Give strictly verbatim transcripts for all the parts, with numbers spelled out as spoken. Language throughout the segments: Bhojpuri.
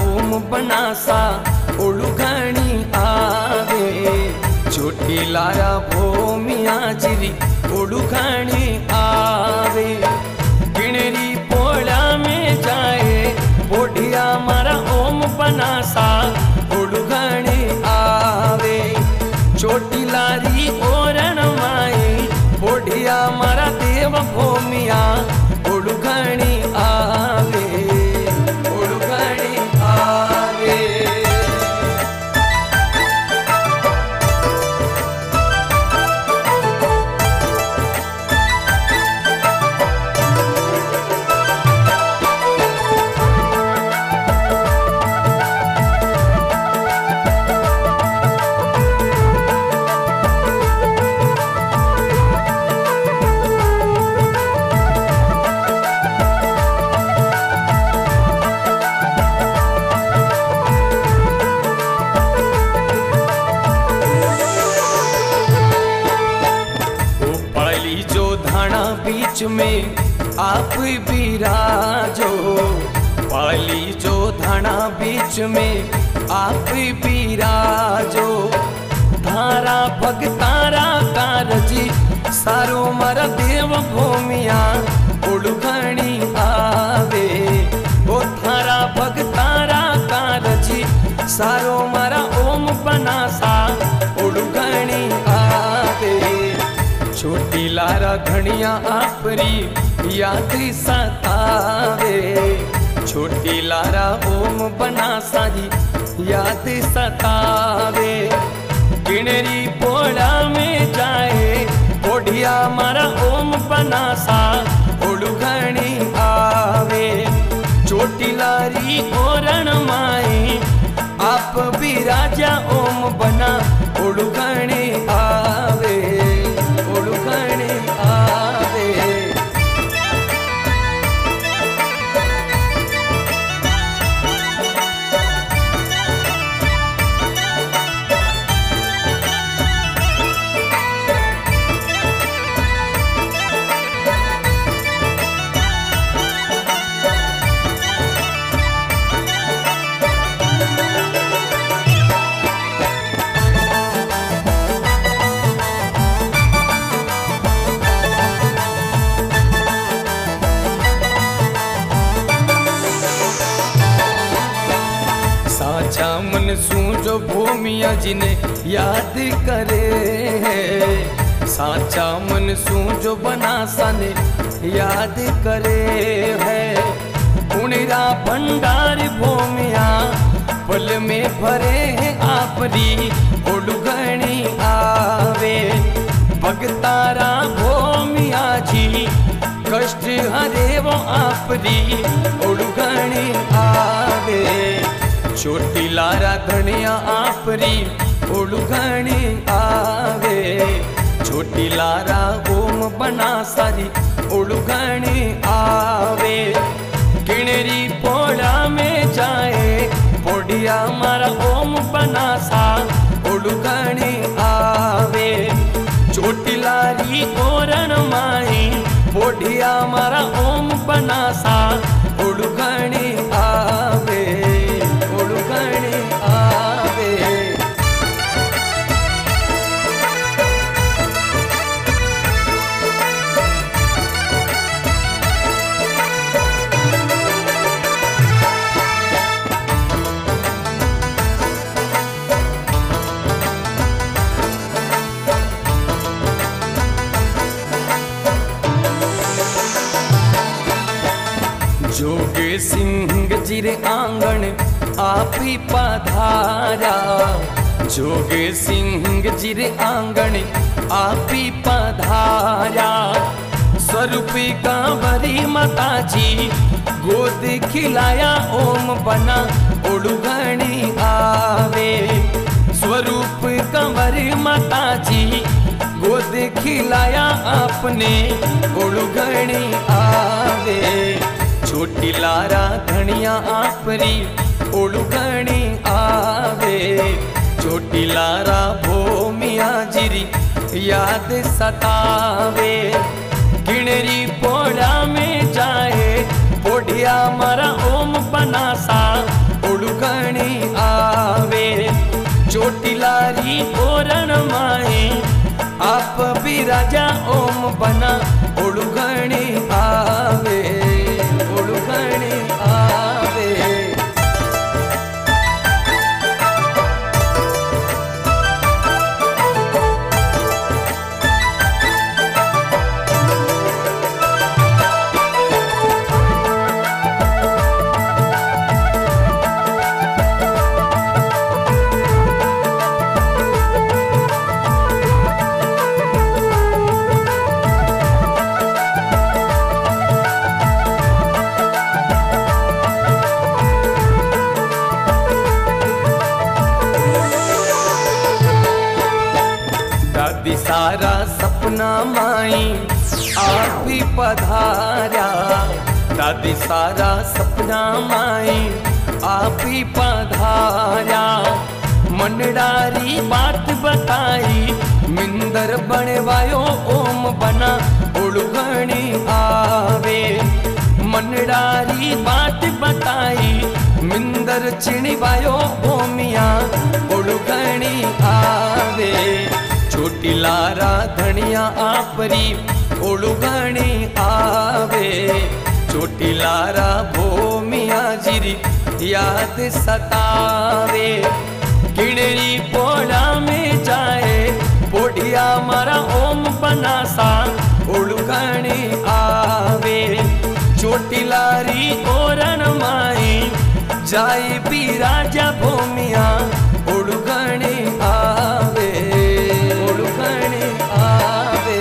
ओम बनासा ओळुघणी आवे छोटीलारा भोमिया जिरी ओळुघणी आवे गिणरी पोळा में जाए पोढ़िया मारा ओम बनासा ओळुघणी आवे छोटीलारी ओरण माई पोढ़िया मारा देव भोमिया ओळुघणी आवे ओळुघणी आवे। बीच में आप बिराजो पाली जो धाना बीच में आप बिराजो धारा भगतारा कारजी सारो मारा देव भूमिया ओळुघणी आवे ओ थारा भगतारा कारजी सारो मारा ओम बनासा ओळुघणी आवे छोटीलारा घणिया आपरी याद सतावे छोटीलारा ओम बनासा ही याद सतावे गिणरी पोळा में जाए पोढ़िया मारा ओम बनासा ओळुघणी आवे छोटीलारी ओरण माई आप भी राजा ओम बना ओळुघणी आवे ओळुघणी आवे। साचा मन सूझो भूमिया जिने याद करे है साचा मन सूझो बनासा ने याद करे है पुणिरा भंडार भूमिया पल में भरे है आपरी ओळुघणी आवे भगतारा भूमिया जी कष्ट हरे वो आपरी ओळुघणी आवे छोटीलारा घणिया आपरी ओळुघणी आवे छोटीलारा ओम बनासा जी ओळुघणी आवे गिणरी पोळा में जाए पोढ़िया मारा ओम बनासा ओळुघणी आवे छोटीलारी ओरण माई पोढ़िया मारा ओम बनासा ओळुघणी आवे ओळुघणी आवे। जोगे सिंह जिरे आंगण आपी पधारा जोगे सिंह जिरे आंगण आपी पधारा स्वरूपी कांवरी माता जी गोद खिलाया ओम बना ओळुघणी आवे स्वरूप कांवरी माता जी गोद खिलाया आपने ओळुघणी आवे छोटीलारा घणिया आपरी ओळुघणी आवे छोटीलारा भूमिया जिरी याद सतावे गिणरी पोळा में जाए पोढ़िया मारा ओम बनासा ओळुघणी दादी सारा सपना माई आप ही पधारा, दादी सारा सपना माई आप ही पधारा। मनडारी बात बताई मिंदर बनवायो ओम बना उड़गणी आवे। मनडारी बात बताई मिंदर चिणवायो ओमिया उड़गणी आवे। छोटी लारा धनिया आपरी उड़गणी आवे। छोटी लारा भोमिया जिरी याद सतावे। किणरी पोड़ा में जाए पोढ़िया मारा ओम बनासा उड़गणी आवे। छोटी लारी ओरण माई जाए भी राजा भूमिया उड़गणी आवे, उड़गणी आवे।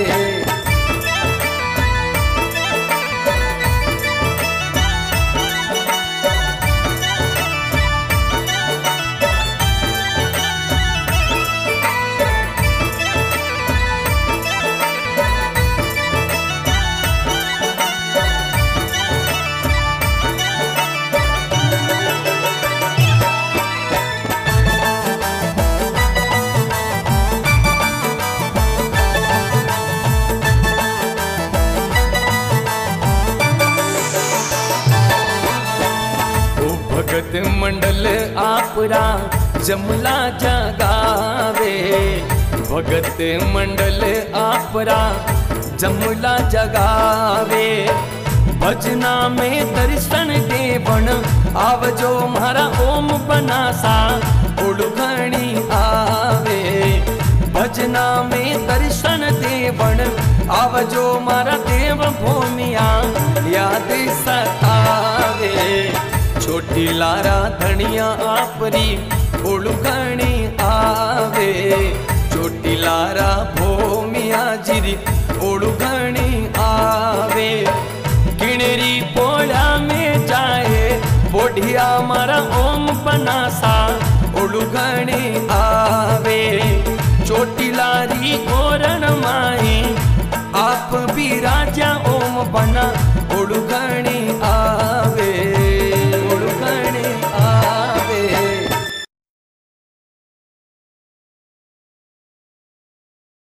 भगत मंडल आपरा जमला जगावे। भगत मंडल आपरा जमला जगावे। भजना में दर्शन देवण आवजो मारा ओम बनासा उड़गणी आवे। भजना में दर्शन देवण आवजो मारा देव भूमिया याद सतावे। छोटी लारा धनिया आपरी उड़गणी आवे। छोटी लारा भोमिया जिरी उड़गणी आवे। किणरी पोड़ा में जाए पोढ़िया मारा ओम बनासा उड़गणी आवे। छोटी लारी ओरण माई आप भी राजा ओम बना